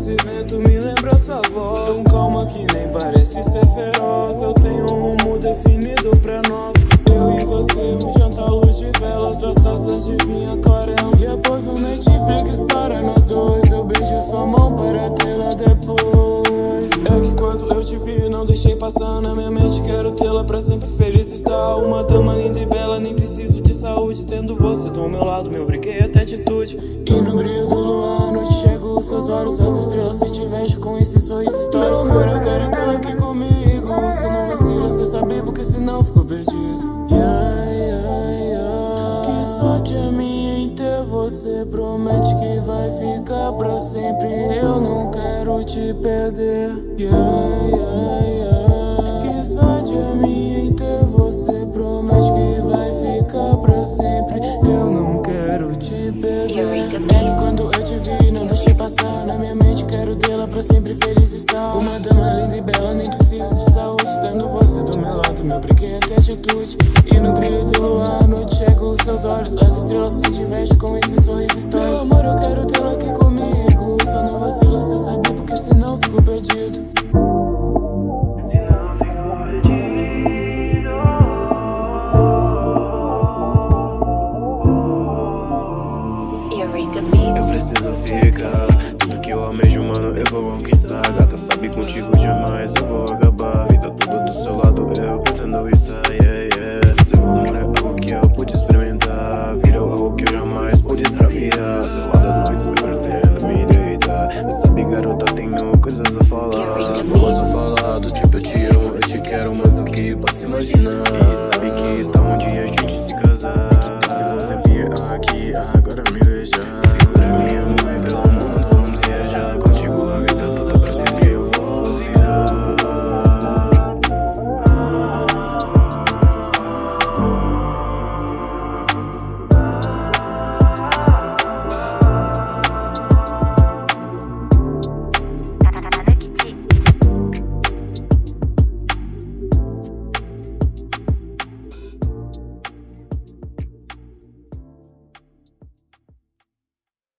esse vento me lembra sua voz. Tão calma que nem parece ser feroz. Eu tenho um rumo definido pra nós. Eu e você, um jantar, luz de velas, 2 taças de vinho aquarela. E após o Netflix para nós dois, eu beijo sua mão para tê-la depois. É que quando eu te vi, não deixei passar na minha mente. Quero tê-la pra sempre feliz estar. Uma dama linda e bela, nem preciso de saúde. Tendo você do meu lado, me obriguei até atitude. E no brilho do luar, à noite chega os seus olhos, as estrelas sente inveja com esse sorriso histórico. Meu amor, eu quero tê-la aqui comigo. Você não vacila, cê sabe, porque senão ficou perdido. Que sorte é minha em ter você. Promete que vai ficar pra sempre. Eu não quero te perder. Que sorte é minha em ter você. Promete que vai ficar pra sempre. Eu não quero te perder. É que quando eu te vi, não deixei passar na minha mente. Quero tê-la pra sempre feliz estar. Uma dama linda e bela, nem preciso de saúde. Tendo você do meu lado, me obriguei até atitude. E no brilho do luar, à noite chega os seus olhos, as estrelas sente inveja com esse sorriso histórico. Meu amor, eu quero tê-la aqui comigo. Só não vacila, cê sabe, porque senão fico perdido. Senão fico perdido. Eureka Beats. Eu preciso ficar, tudo que eu almejo, mano, eu vou conquistar. Gata, sabe, contigo jamais eu vou acabar. Vida toda do seu lado, eu pretendo estar, Seu amor é algo que eu pude experimentar. Virou algo que eu jamais pude extraviar. Seu lado das noites eu pretendo me deitar. Mas sabe, garota, tenho coisas a falar. Não posso falar do tipo eu te amo, eu te quero mais do que posso imaginar. E sabe que